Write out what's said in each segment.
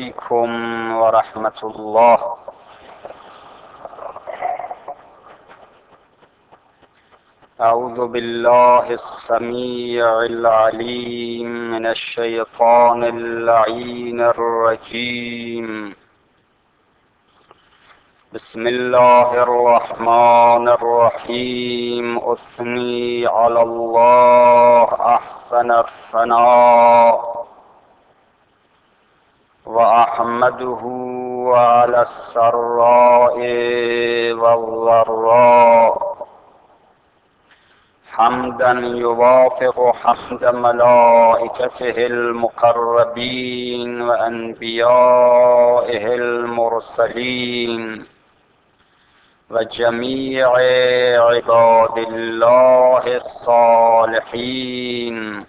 عليكم ورحمة الله. أعوذ بالله السميع العليم من الشيطان اللعين الرجيم. بسم الله الرحمن الرحيم. أثني على الله أحسن الثناء وأحمده على السراء والضراء حمدا يوافق حمد ملائكته المقربين وأنبيائه المرسلين وجميع عباد الله الصالحين.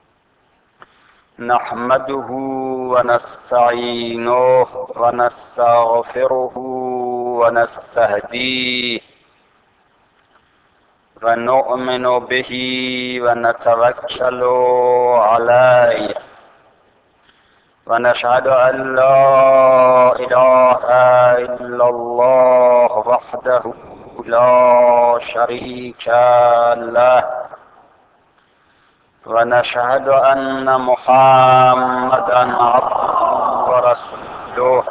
نحمده ونستعينه ونستغفره ونستهديه ونؤمن به ونتوكل عليه ونشهد أن لا إله إلا الله وحده لا شريك له ونشهد أن محمدا عبده ورسوله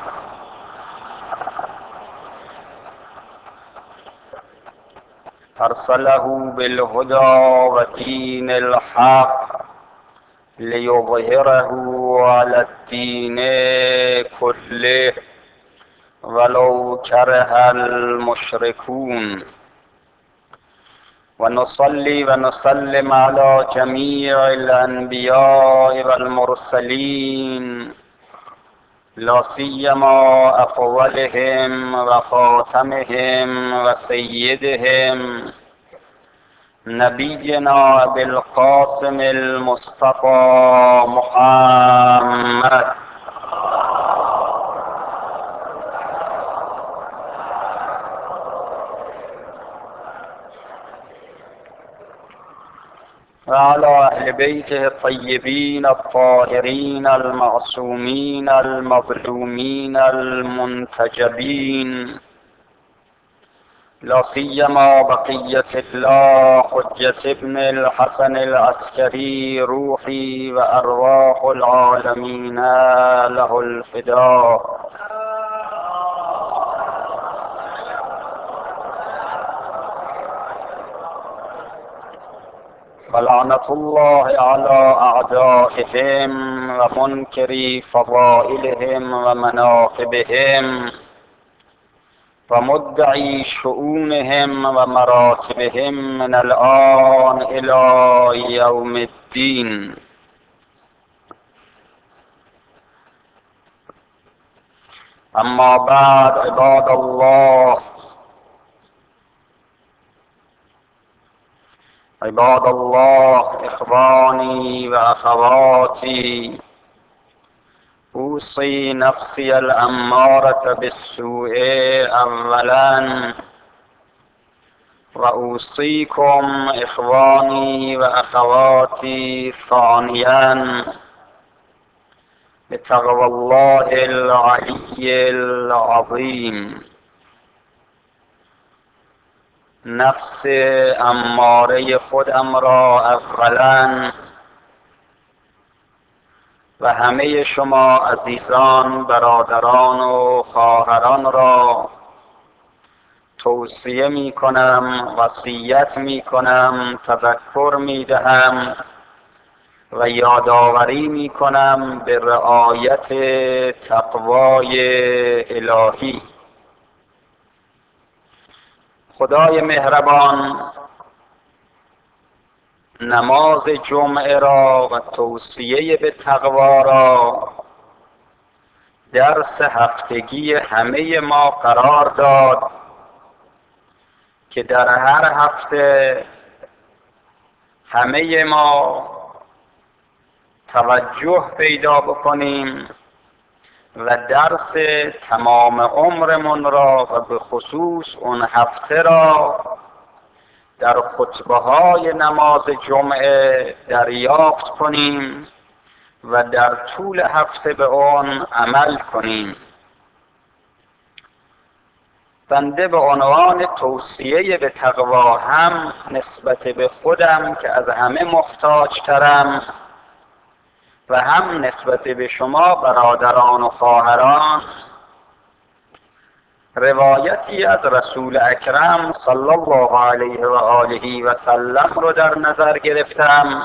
أرسله بالهدى ودين الحق ليظهره على الدين كله ولو كره المشركون. ونصلي ونسلم على جميع الأنبياء والمرسلين لا سيما أفضلهم وخاتمهم وسيدهم نبينا أبي القاسم المصطفى محمد وعلى أهل بيته الطيبين الطاهرين المعصومين المظلومين المنتجبين لا سيما بقية الله حجة ابن الحسن العسكري روحي وأرواح العالمين له الفداء. ولعنة الله على أعدائهم ومنكري فضائلهم ومناقبهم ومدعي شؤونهم ومراتبهم من الآن إلى يوم الدين. أما بعد، عباد الله إخواني وأخواتي، أوصي نفسي الأمارة بالسوء أولا وأوصيكم إخواني وأخواتي ثانيا بتقوى الله العلي العظيم. نفس اماره خودم را اولا و همه شما عزیزان برادران و خواهران را توصیه می کنم، وصیت می کنم، تذکر می دهم و یادآوری می کنم به رعایت تقوای الهی. خدای مهربان نماز جمعه را و توصیه به تقوا را درس هفتگی همه ما قرار داد که در هر هفته همه ما توجه پیدا بکنیم و درس تمام عمرمون را و به خصوص اون هفته را در خطبه های نماز جمعه دریافت کنیم و در طول هفته به آن عمل کنیم. بنده به عنوان توصیه به تقوا هم نسبت به خودم که از همه محتاج ترم و هم نسبت به شما برادران و خواهران روایتی از رسول اکرم صلی الله علیه و آله و سلم رو در نظر گرفتم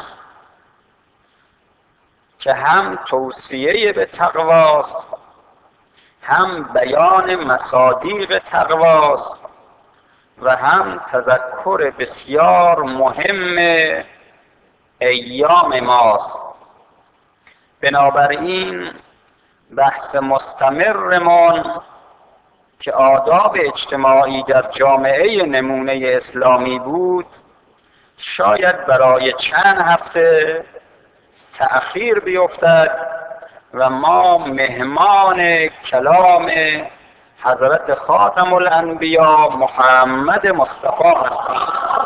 که هم توصیه به تقواست، هم بیان مصادیق تقواست و هم تذکر بسیار مهم ایام ماست. بنابراین بحث مستمرمان که آداب اجتماعی در جامعه نمونه اسلامی بود شاید برای چند هفته تأخیر بیفتد و ما مهمان کلام حضرت خاتم الانبیا محمد مصطفی هستیم.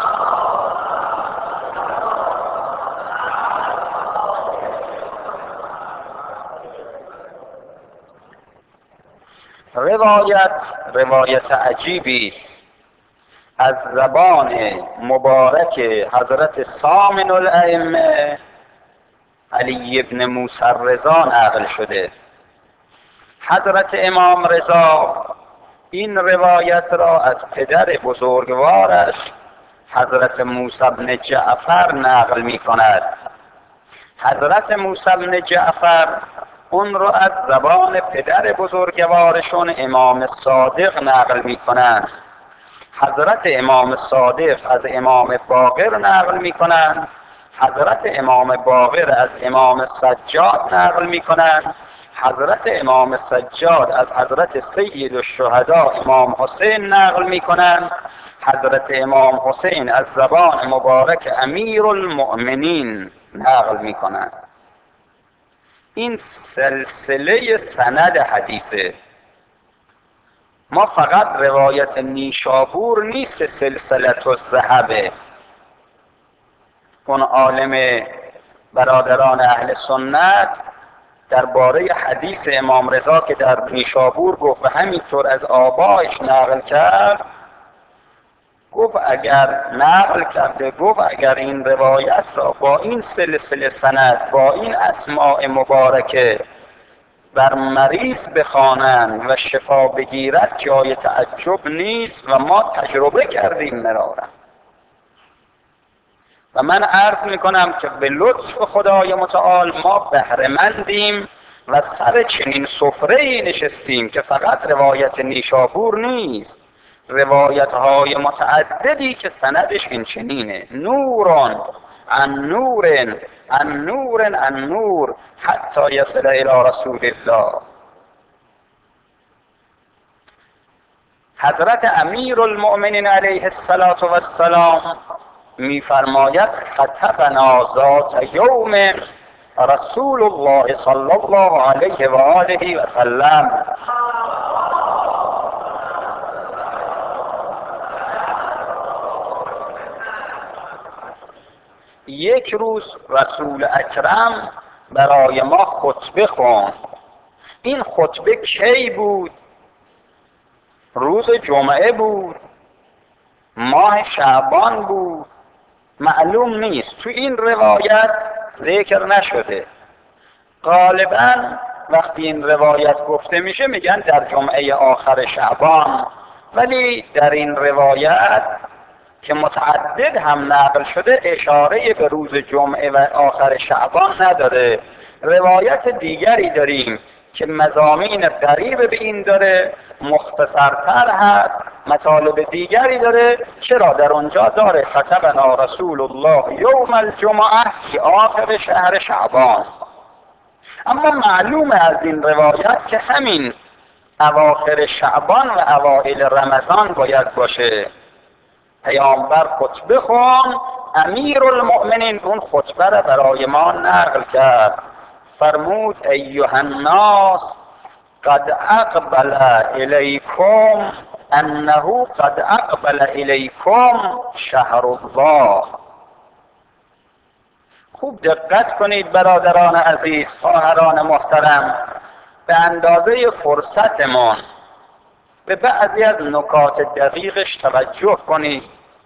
روایت عجیبی است از زبان مبارک حضرت سامن الائمه علی ابن موسی الرضا نقل شده. حضرت امام رضا این روایت را از پدر بزرگوارش حضرت موسی بن جعفر نقل می کند. حضرت موسی بن جعفر اون رو از زبان پدر بزرگوارشون امام صادق نقل می کنند. حضرت امام صادق از امام باقر نقل می کنند. حضرت امام باقر از امام سجاد نقل می کنند. حضرت امام سجاد از حضرت سید الشهدا امام حسین نقل می کنند. حضرت امام حسین از زبان مبارک امیر المؤمنین نقل می کنند. این سلسله سند حدیثه. ما فقط روایت نیشابور نیست که سلسلة الذهبه. اون عالم برادران اهل سنت درباره حدیث امام رضا که در نیشابور گفت و همینطور از آبایش نقل کرد، گفت اگر این روایت را با این سلسله سند با این اسماء مبارکه بر مریض بخوانند و شفا بگیرد جای تعجب نیست و ما تجربه کردیم مرارا. و من عرض میکنم که به لطف خدای متعال ما بهره‌مندیم و سر چنین سفره‌ای نشستیم که فقط روایت نیشابور نیست، روایت های متعددی که سندش این چنینه: نوران عن نور عن نور عن نور حتی یصل الی رسول الله. حضرت امیر المؤمنین علیه السلام میفرماید خطبنا ذات یوم رسول الله صلی الله علیه و آله و سلم. یک روز رسول اکرم برای ما خطبه خواند. این خطبه کی بود؟ روز جمعه بود، ماه شعبان بود، معلوم نیست. تو این روایت ذکر نشده. غالبا وقتی این روایت گفته میشه میگن در جمعه آخر شعبان، ولی در این روایت که متعدد هم نقل شده اشاره به روز جمعه و آخر شعبان نداره. روایت دیگری داریم که مضامین قریب به این داره، مختصرتر هست، مطالب دیگری داره. چرا در اونجا داره خطبنا رسول الله یوم الجمعه فی آخر شهر شعبان، اما معلومه از این روایت که همین اواخر شعبان و اوائل رمضان باید باشه. پیامبر خطبه خوان، امیر المؤمنین اون خطبه را برای ما نقل کرد. فرمود ایها الناس قد اقبل الیکم انه قد اقبل الیکم شهر الله. خوب دقت کنید برادران عزیز، خواهران محترم، به اندازه فرصتمان به بعضی از نکات دقیقش توجه کنید.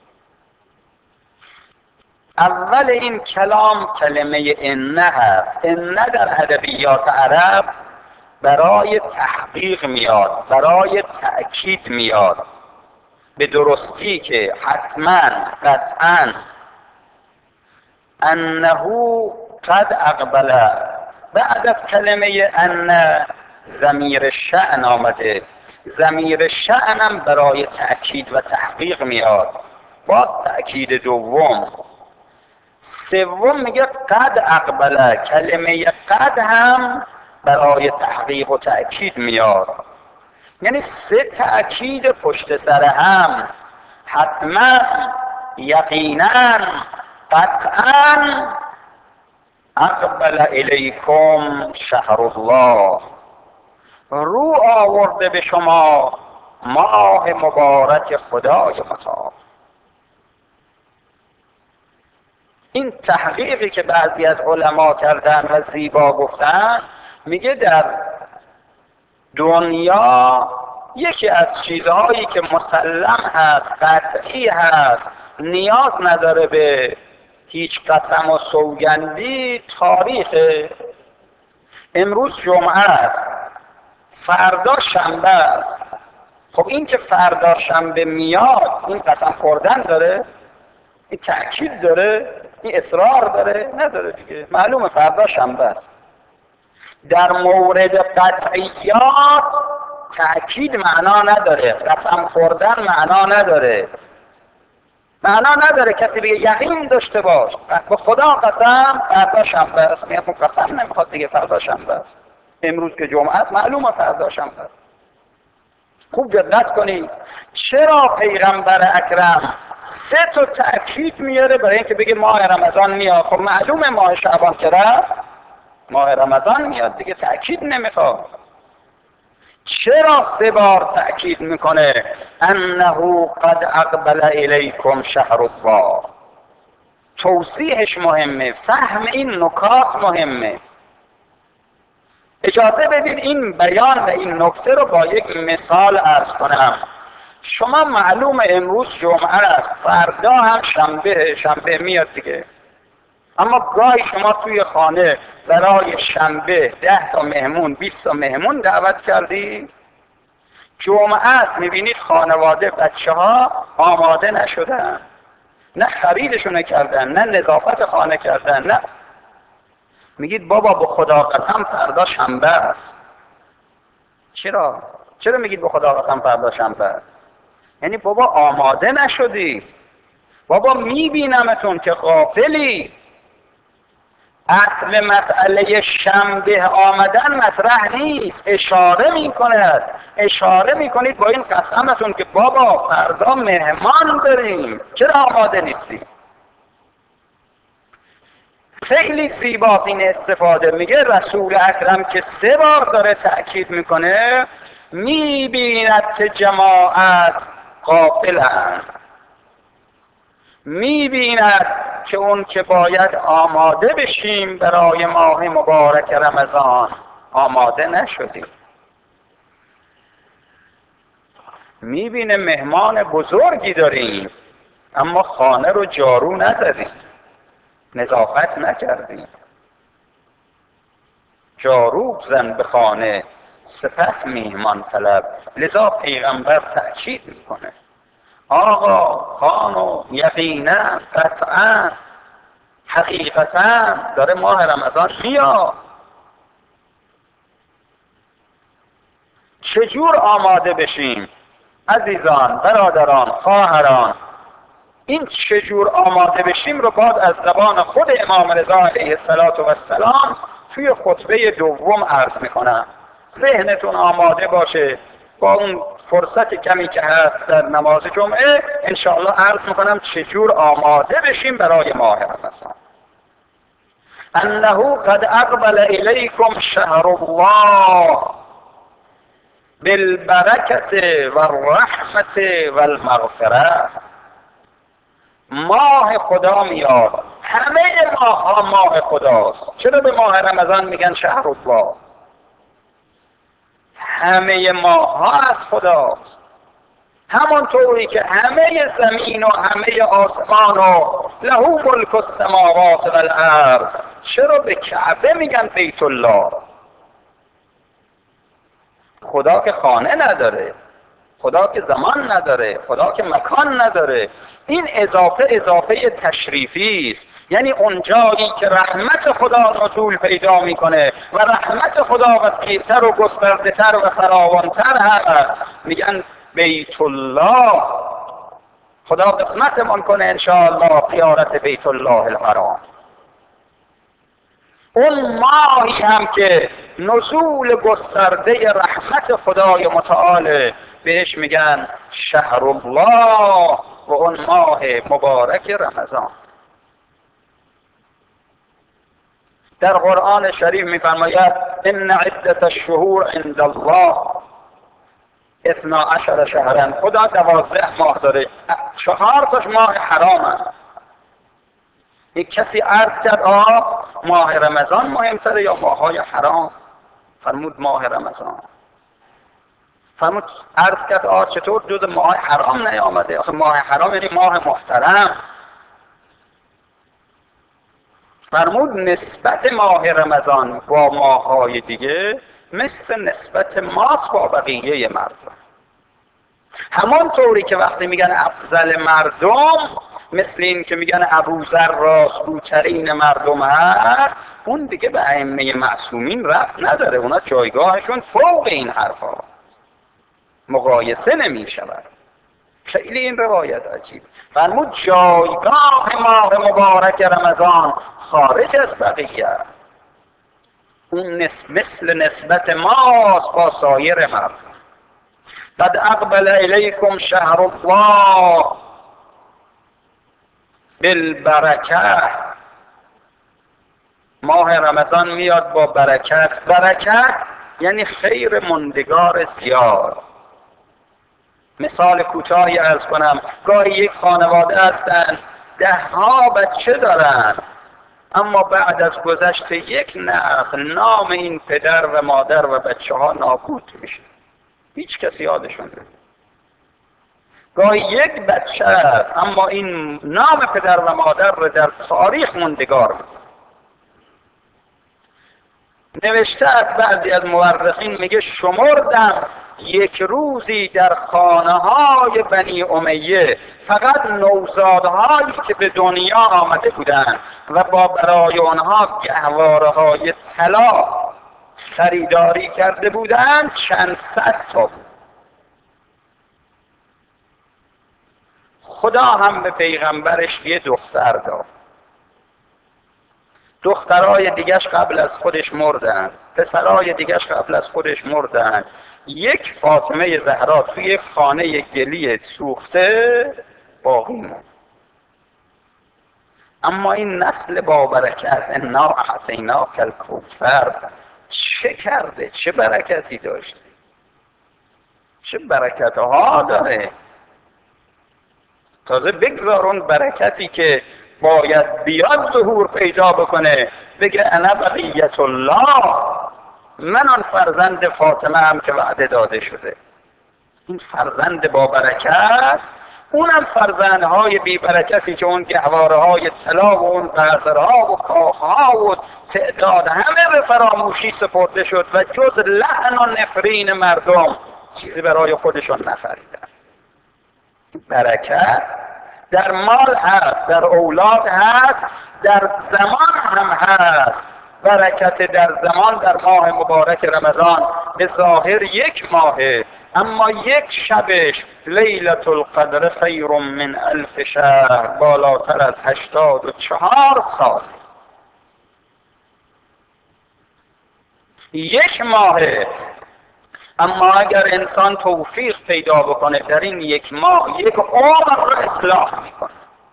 اول این کلام کلمه انه هست. انه در ادبیات عرب برای تحقیق میاد، برای تأکید میاد، به درستی که حتما، قطعا، انه قد اقبل. بعد از کلمه ان ضمیر شأن آمده. ضمیر شأن هم برای تأکید و تحقیق میاد. باز تأکید دوم. سوم میگه قد اقبل. کلمه قد هم برای تحقیق و تأکید میاد. یعنی 3 تأکید پشت سر هم. حتما، یقینا، قطعا، اقبل الیکم شهر الله. رو آورده به شما ماه مبارک خدای متعال. این تحقیقی که بعضی از علما کردن و زیبا گفتن، میگه در دنیا یکی از چیزهایی که مسلم هست، قطعی هست، نیاز نداره به هیچ قسم و سوگندی، تاریخ. امروز جمعه است، فردا شنبه است. خب این که فردا شنبه میاد، این قسم خوردن داره؟ این تأکید داره؟ این اصرار داره؟ نداره دیگه، معلومه فردا شنبه است. در مورد قطعیات تأکید معنا نداره، قسم خوردن معنا نداره. معنا نداره کسی بگه یقین داشته باش، به خدا قسم فردا شنبه است. میگه قسم نمیخواد دیگه، فردا شنبه است. امروز که جمعه است معلومه فردا شنبه است. خوب دقت کنید چرا پیغمبر اکرم 3 تا تأکید میاره برای اینکه بگه ماه رمضان میاد. خب معلومه ماه شعبان که رفت، ماه رمضان میاد دیگه، تأکید نمیخواد. چرا 3 بار تأکید میکنه انه قد اقبل الیکم شهر الله؟ توضیحش مهمه، فهم این نکات مهمه. اجازه بدید این بیان و این نکته رو با یک مثال عرض کنم. شما معلومه امروز جمعه است، فردا هم شنبه میاد دیگه. اما گاهی شما توی خانه برای شنبه 10 تا مهمون، 20 تا مهمون دعوت کردی. جمعه است، میبینید خانواده، بچه ها آماده نشدن، نه خریدشون کردن، نه نظافت خانه کردن، نه. میگید بابا به خدا قسم فردا شنبه است. چرا میگید به خدا قسم فردا شنبه است؟ یعنی بابا آماده نشدی، بابا میبینمتون که غافلی. اصل مسئله شنبه آمدن مطرح نیست. اشاره میکنید با این قسمتون که بابا فردا مهمان داریم، چرا آماده نیستی؟ خیلی زیباست این استفاده. میگه رسول اکرم که 3 بار داره تأکید میکنه، میبیند که جماعت غافلند، میبیند که اون که باید آماده بشیم برای ماه مبارک رمضان آماده نشدیم. میبینه مهمان بزرگی داریم اما خانه رو جارو نزدیم، نظافت نکردیم. جارو بزن به خانه سپس میهمان طلب. لذا پیغمبر تأکید میکنه آقا، خانم، یقینا، قطعا، حقیقتا داره ماه رمضان میاد. چجور آماده بشیم؟ عزیزان، برادران، خواهران، این چجور آماده بشیم رو باز از زبان خود امام رضا علیه السلام توی خطبه دوم عرض میکنم. ذهنتون آماده باشه. با اون فرصت کمی که هست در نماز جمعه انشاءالله عرض میکنم چجور آماده بشیم برای ماه رمضان. انه قد اقبل الیکم شهر الله بالبرکت و الرحمت و المغفره. ماه خدا میاد. همه ماه ها ماه خداست. چرا به ماه رمضان میگن شهر الله؟ همه ماه ها از خداست. همانطوری که همه زمین و همه آسمان و له ملک السماوات و الارض. چرا به کعبه میگن بیت الله؟ خدا که خانه نداره، خدا که زمان نداره، خدا که مکان نداره. این اضافه تشریفی است. یعنی اونجایی که رحمت خدا نزول پیدا میکنه و رحمت خدا وسیع‌تر و گسترده‌تر و فراوان‌تر هست، میگن بیت الله. خدا قسمتمون کنه انشاءالله زیارت بیت الله الحرام. اون ماهی هم که نزول گسترده رحمت خدای متعال، بهش میگن شهر الله و اون ماه مبارک رمضان. در قرآن شریف میفرماید ان عدت الشهور عند الله 12 شهرا. خدا 12 ماه داره، 4 تاش ماه حرامه. یک کسی عرض کرد ماه رمضان مهمتره یا ماه‌های حرام؟ فرمود ماه رمضان. فرمود عرض کرد چطور جز ماه حرام نیامده؟ آخه ماه حرام یعنی ماه محترم. فرمود نسبت ماه رمضان با ماه‌های دیگه مثل نسبت ماست با بقیه مردم. همانطوری که وقتی میگن افضل مردم، مثل این که میگن ابوذر راستگوترین مردم هست، اون دیگه به ائمه معصومین ربط نداره. اونا جایگاهشون فوق این حرفا، مقایسه نمی شود. خیلی این روایت عجیب. فرمود جایگاه ماه مبارک رمضان خارج از بقیه، اون مثل نسبت ماست با سایر مردم. قد اقبل الیکم شهر الله بالبرکه. ماه رمضان میاد با برکت. برکت یعنی خیر ماندگار زیاد. مثال کوتاهی عرض کنم. گاهی یک خانواده هستند 10 بچه دارن، اما بعد از گذشت یک نسل نام این پدر و مادر و بچه ها نابود میشه، هیچ کسی یادشون نمیاد. گاهی یک بچه است اما این نام پدر و مادر رو در تاریخ موندگار میکنه. نوشته از بعضی از مورخین، میگه شمردم یک روزی در خانه های بنی امیه فقط نوزادهایی که به دنیا آمده بودند و با برای آنها گهواره های طلا خریداری کرده بودند چند صد تا. خدا هم به پیغمبرش یه دختر داد. دخترای دیگرش قبل از خودش مردن، پسرای دیگرش قبل از خودش مردن. یک فاطمه زهرا توی یک خانه گلی سوخته باقی موند. اما این نسل با برکت، انا اعطیناک الکوثر، چه کرده؟ چه برکتی داشته؟ چه برکت ها داره؟ تازه بگذار اون برکتی که باید بیاد ظهور پیدا بکنه، بگه انا بقیت الله، من آن فرزند فاطمه هم که وعده داده شده. این فرزند با برکت، اونم فرزندهای بی برکتی که اون گهواره های طلا و اون قصرها و کاخها و تعداد همه به فراموشی سپرده شد و جز لعن و نفرین مردم چیزی برای خودشون نخریدن. برکت در مال هست، در اولاد هست، در زمان هم هست. برکت در زمان در ماه مبارک رمضان به ظاهر یک ماهه، اما یک شبش لیلة القدر خیر من 1000 شهر، بالاتر از 84 سال. یک ماهه، اما اگر انسان توفیق پیدا بکنه در این یک ماه یک عمر رو اصلاح میکنه،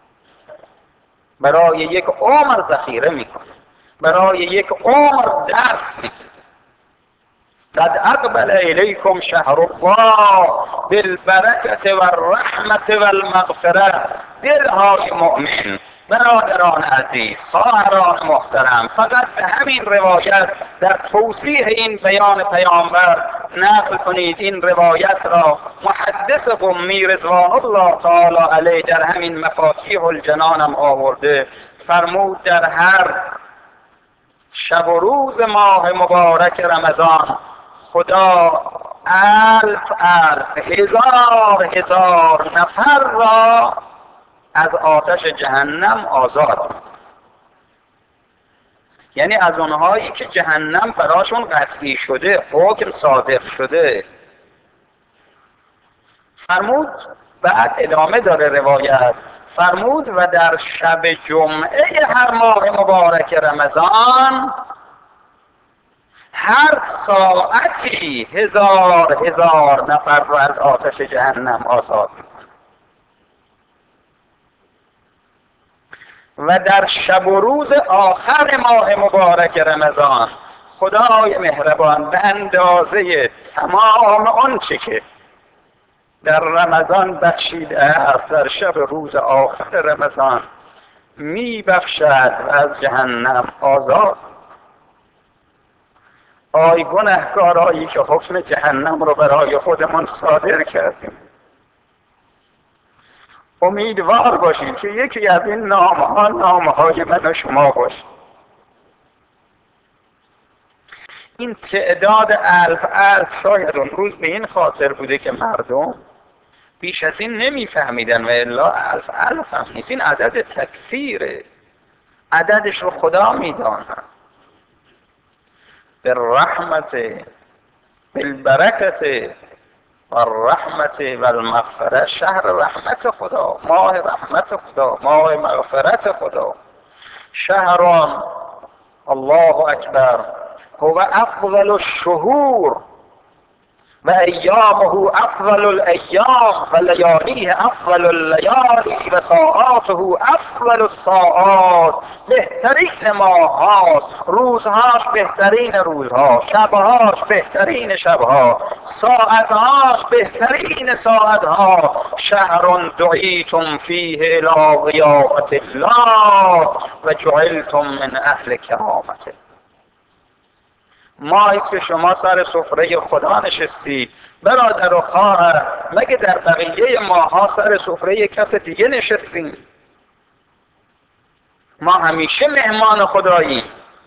برای یک عمر ذخیره میکنه، برای یک عمر درس میکنه. قد اقبل الیکم شهر الله بالبرکة و الرحمة و المغفرة. دلهای مؤمن، برادران عزیز، خواهران محترم، فقط به همین روایت در توضیح این بیان پیامبر نقل کنید. این روایت را محدث قمی رضوان الله تعالی علیه در همین مفاتیح الجنان هم آورده. فرمود در هر شب و روز ماه مبارک رمضان خدا الف هزار نفر را از آتش جهنم آزاد می‌کند. یعنی از اونهایی که جهنم براشون قطعی شده، حکم صادق شده. فرمود، بعد ادامه داره روایت، فرمود و در شب جمعه هر ماه مبارک رمضان هر ساعتی هزار نفر رو از آتش جهنم آزاد می‌کند. و در شب و روز آخر ماه مبارک رمضان خدای مهربان به اندازه تمام آنچه که در رمضان بخشیده است در شب روز آخر رمضان می بخشد و از جهنم آزاد. آی گنهکارایی که حکم جهنم رو برای خودمان صادر کردیم، امیدوار باشید که یکی از این نامها نامهای من و شما باشید. این تعداد الف شاید اون روز به این خاطر بوده که مردم بیش از این نمیفهمیدن و الا الف هم نیست. این عدد تکثیره، عددش رو خدا میداند. بالرحمت بالبرکت و الرحمت و المغفرت، شهر رحمت خدا، ماه رحمت خدا، ماه مغفرت خدا. شهران الله اکبر هو افضل الشهور و ایامه افضل الایام و لیالیه افضل اللیالی و ساعاته افضل الساعات. بهترین ماه هاست، روزهاش بهترین روزها، شبهاش بهترین شبها، ساعتهاش بهترین ساعتها. شهر دعیتم فیه الی ضیافة الله و جعلتم من اهل کرامته. ماهیست که شما سر سفره خدا نشستید. برادر و خواهر، مگه در بقیه ماها سر سفره کس دیگه نشستیم؟ ما همیشه مهمان خداییم.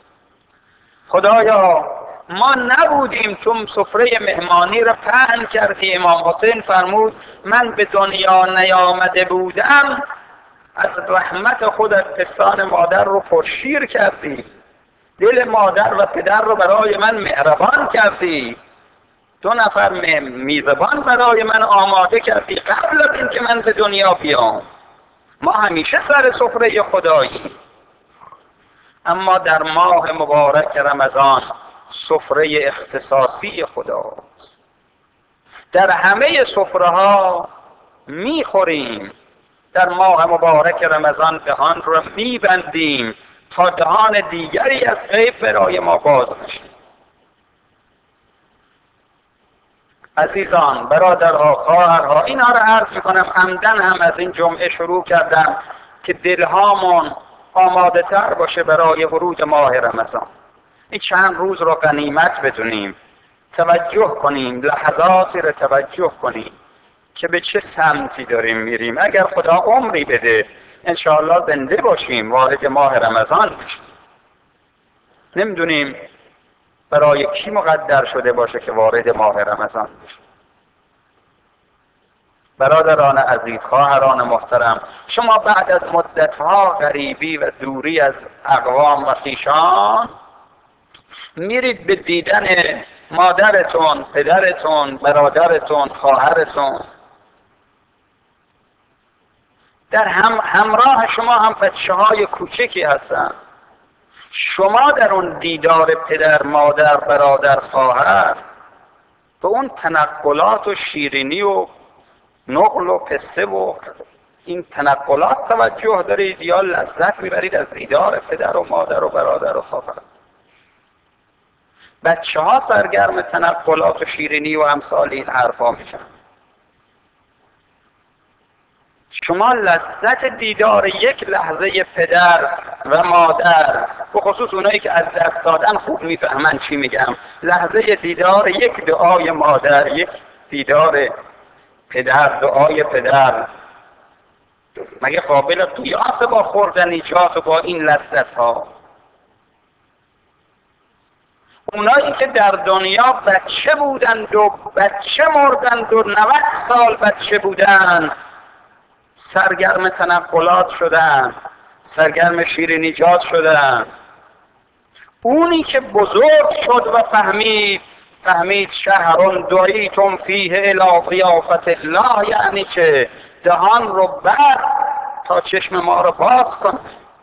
خدایا ما نبودیم، تو سفره مهمانی را پهن کردی. امام حسین فرمود من به دنیا نیامده بودم، از رحمت خودت پستان مادر رو پرشیر کردی، دل مادر و پدر رو برای من مهربان کردی، 2 نفر میزبان برای من آماده کردی قبل از اینکه من به دنیا بیام. ما همیشه سر سفره خدایی. اما در ماه مبارک رمضان سفره اختصاصی خداست. در همه سفره ها میخوریم، در ماه مبارک رمضان دهان رو میبندیم تا دهان دیگری از غیب برای ما باز نشه. عزیزان، برادرها، خواهرها، اینا رو عرض میکنم عمدن هم از این جمعه شروع کردم که دلهامون آماده تر باشه برای ورود ماه رمضان. این چند روز رو غنیمت بدونیم، توجه کنیم، لحظاتی رو توجه کنیم که به چه سمتی داریم میریم. اگر خدا عمری بده انشاءالله زنده باشیم وارد ماه رمضان بشیم. نمیدونیم برای کی مقدر شده باشه که وارد ماه رمضان بشه. برادران عزیز، خواهران محترم، شما بعد از مدتها غریبی و دوری از اقوام و خویشان میرید به دیدن مادرتون، پدرتون، برادرتون، خواهرتون. در همراه شما هم بچه‌های کوچکی هستن. شما در اون دیدار پدر، مادر، برادر، خواهر به اون تنقلات و شیرینی و نقل و پسته و این تنقلات توجه دارید یا لذت میبرید از دیدار پدر و مادر و برادر و خواهر؟ بچه ها سرگرم تنقلات و شیرینی و امثال این حرفا میشن. شما لذت دیدار یک لحظه پدر و مادر، به خصوص اونایی که از دست دادن خوب میفهمن چی میگم، لحظه دیدار یک دعای مادر، یک دیدار پدر، دعای پدر، مگه قابل قیاس با خوردنیجات و با این لذت ها؟ اونایی که در دنیا بچه بودند و بچه مردند و 90 سال بچه بودند، سرگرم تنقلات شدن، سرگرم شیرینیجات شدن. اونی که بزرگ شد و فهمید شهر دعیتم فیه الی ضیافت الله، یعنی که دهان رو بست تا چشم ما رو باز کنه،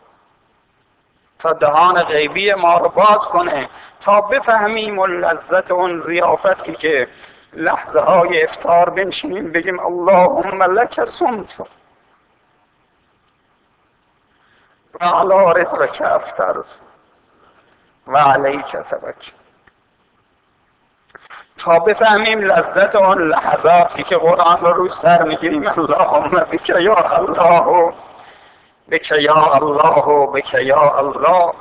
تا دهان غیبی ما رو باز کنه، تا بفهمیم و لذت اون ضیافتی که لحظه های افطار بنشینیم بگیم اللهم لک صمت و علی رزقک افطرت و علیک توکل، تا بفهمیم لذت آن لحظاتی که قرآن رو روی سر میگیریم اللهم بک یا الله، بک یا الله، بک یا الله،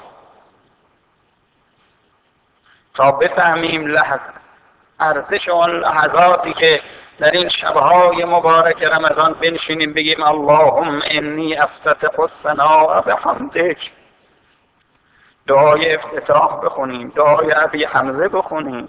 تا بفهمیم ارزش آن لحظاتی که در این شبهای مبارک رمضان بنشینیم بگیم اللهم انی افتتح الثناء بحمدک، دعای افتتاح بخونیم، دعای ابی حمزه بخونیم.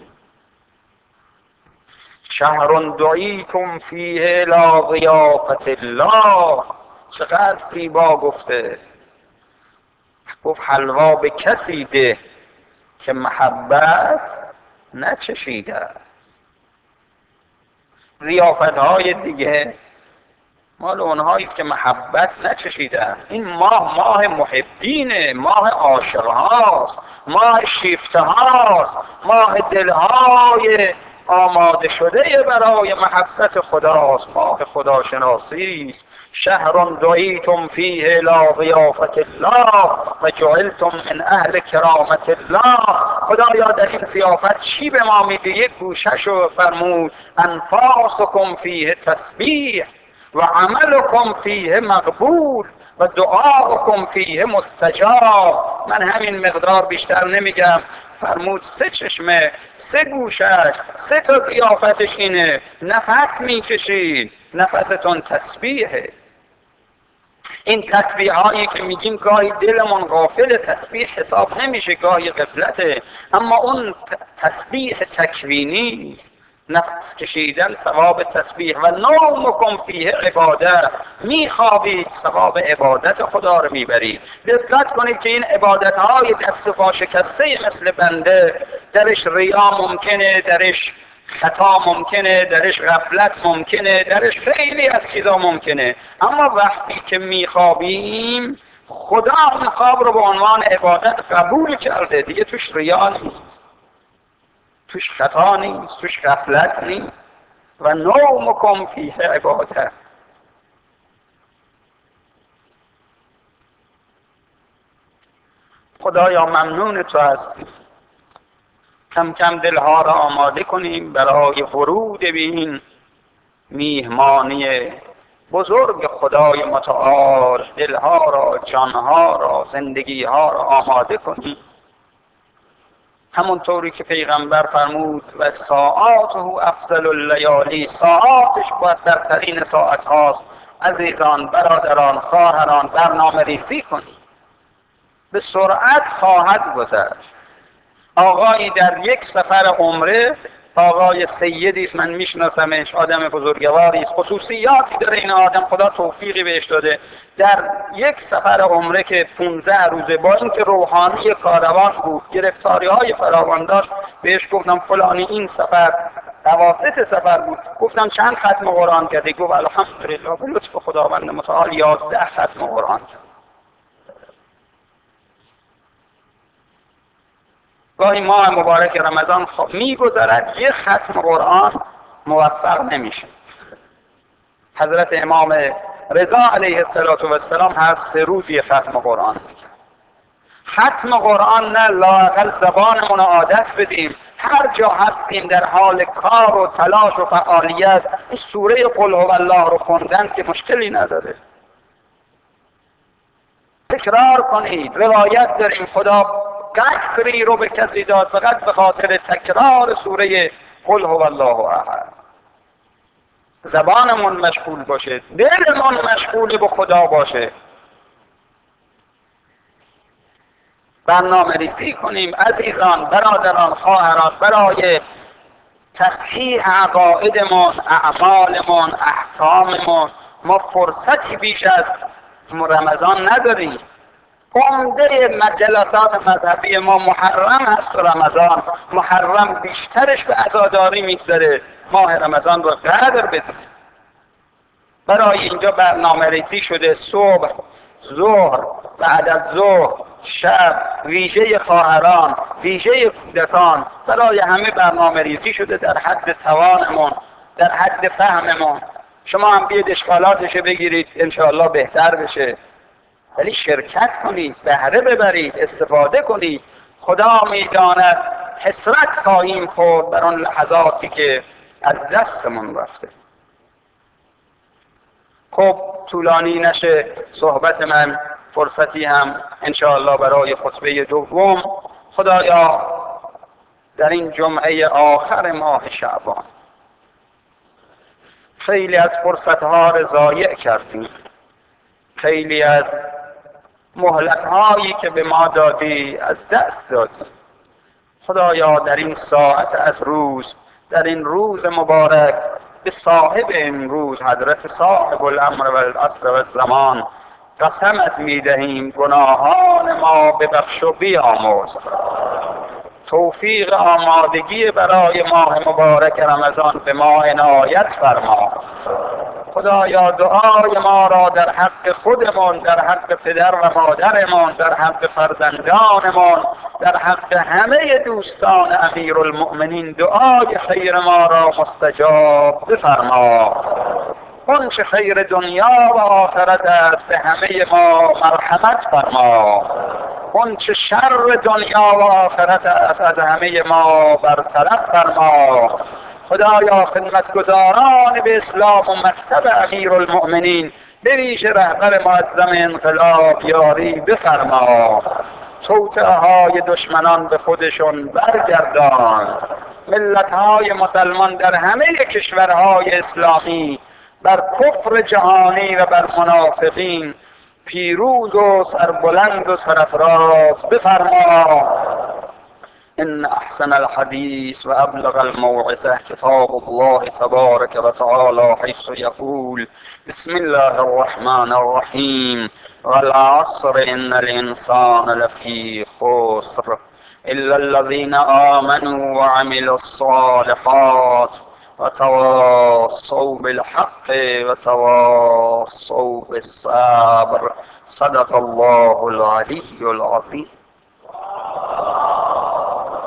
شهر دعیتم فیه الی ضیافت الله، چقدر زیبا گفته. گفت حلوا به کسی ده که محبت نچشیده است. ضیافت های دیگه مال اونهایی است که محبت نچشیده. این ماه محبینه، ماه عاشق هاست، ماه شیفته هاست، ماه دلهای آماده شده برای محبت خداست، ماه خداشناسی است. شهر دعیتم فیه الی ضیافت الله و جعلتم من اهل کرامت الله. خدایا در این ضیافت چی به ما میگه؟ یک گوشه‌شو فرمود انفاسکم فیه تسبیح و عملکم فیه مقبول و دعاکم فیه مستجاب. من همین مقدار بیشتر نمیگم. فرمود 3 چشمه، 3 گوشش، 3 تا ضیافتش اینه. نفس میکشید، نفستون تسبیحه. این تسبیح هایی که میگیم گاهی دلمون غافل تسبیح حساب نمیشه، گاهی غفلته، اما اون تسبیح تکوینی است. نفس کشیدن ثواب تسبیح. و نومکم فیه عباده، میخوابید ثواب عبادت خدا رو میبرید. دقت کنید که این عبادت های دست و پا شکسته مثل بنده درش ریا ممکنه، درش خطا ممکنه، درش غفلت ممکنه، درش خیلی از چیزا ممکنه، اما وقتی که میخوابیم خدا این خواب رو به عنوان عبادت قبول کرده، دیگه توش ریا نیست، توش خطا نیست، توش غفلت نیست. و نومکم فیه عباده. خدایا ممنون تو هستی. کم کم دلها را آماده کنیم برای ورود به این میهمانی بزرگ خدای متعال. دلها را، جانها را، زندگیها را آماده کنیم همونطوری که پیغمبر فرمود و ساعاته افضل اللیالی، ساعاتش باید برترین ساعت هاست. عزیزان، برادران، خواهران، برنامه ریزی کنید، به سرعت خواهد گذشت. آقایی در یک سفر عمره، آقای سیدی است، من میشناسمش، آدم بزرگواری است، خصوصیاتی داره این آدم، خدا توفیقی بهش داده. در یک سفر عمره که 15 روزه، با اینکه روحانی کاروان بود، گرفتاری های فراوان داشت، بهش گفتم فلانی این سفر اواسط سفر بود، گفتم چند ختم قرآن کردی؟ گفت الحمدلله به لطف خداوند متعال 11 ختم قرآن کرد. گاهی ماه مبارک رمضان میگذرد، یک ختم قرآن موفق نمیشه. حضرت امام رضا علیه السلام هر 3 روز یک ختم قرآن میکرد. ختم قرآن نه، لااقل زبانمون رو عادت بدیم. هر جا هستیم در حال کار و تلاش و فعالیت، این سوره قل هو الله رو خوندن که مشکلی نداره. تکرار کنید. روایت داریم خدا قصری رو به کسی داد فقط به خاطر تکرار سوره قل هو الله احد. زبانمون مشغول باشه، دلمون مشغول به خدا باشه. برنامه ریزی کنیم عزیزان، برادران، خواهران، برای تصحیح عقایدمون، اعمالمون، احکاممون. ما فرصتی بیش از رمضان نداریم. عمده جلسات مذهبی ما محرم هست و رمضان. محرم بیشترش به عزاداری میگذره، ماه رمضان رو قدر بدیم. برای اینجا برنامه ریزی شده، صبح، ظهر، بعد از ظهر، شب، ویژه خواهران، ویژه کودکان، برای همه برنامه ریزی شده در حد توانمون، در حد فهممون. شما هم بیاید اشکالاتش بگیرید انشاءالله بهتر بشه، ولی شرکت کنید، بهره ببرید، استفاده کنید. خدا میداند حسرت خواهیم خورد بر آن لحظاتی که از دستمون رفته. خب طولانی نشه صحبت من، فرصتی هم انشاءالله برای خطبه دوم. خدایا در این جمعه آخر ماه شعبان خیلی از فرصتها را ضایع کردیم، خیلی از مهلت‌هایی که به ما دادی از دست دادی. خدایا در این ساعت از روز، در این روز مبارک، به صاحب این روز حضرت صاحب الامر و العصر و الزمان قسمت میدهیم گناهان ما ببخش و بیامرز. توفیق آمادگی برای ماه مبارک رمضان به ما عنایت فرما. خدایا دعای ما را در حق خودمان، در حق پدر و مادرمان، در حق فرزندانمان، در حق همه دوستان امیرالمؤمنین، دعای خیر ما را مستجاب بفرما. اون چه خیر دنیا و آخرت است به همه ما مرحمت فرما. اون چه شر دنیا و آخرت است از همه ما برطرف فرما. خدایا خدمتگزاران به اسلام و مکتب امیرالمؤمنین، به ویژه رهبر معظم انقلاب، یاری بفرما. توطئه های دشمنان به خودشون برگردان. ملت‌های مسلمان در همه کشورهای اسلامی بر کفر جهانی و بر منافقین پیروز و سربلند و سرافراز بفرما. إن أحسن الحديث وأبلغ الموعظة كتاب الله تبارك وتعالى، حيث يقول: بسم الله الرحمن الرحيم والعصر إن الإنسان لفي خسر إلا الذين آمنوا وعملوا الصالحات وتواصوا بالحق وتواصوا بالصبر. صدق الله العلي العظيم.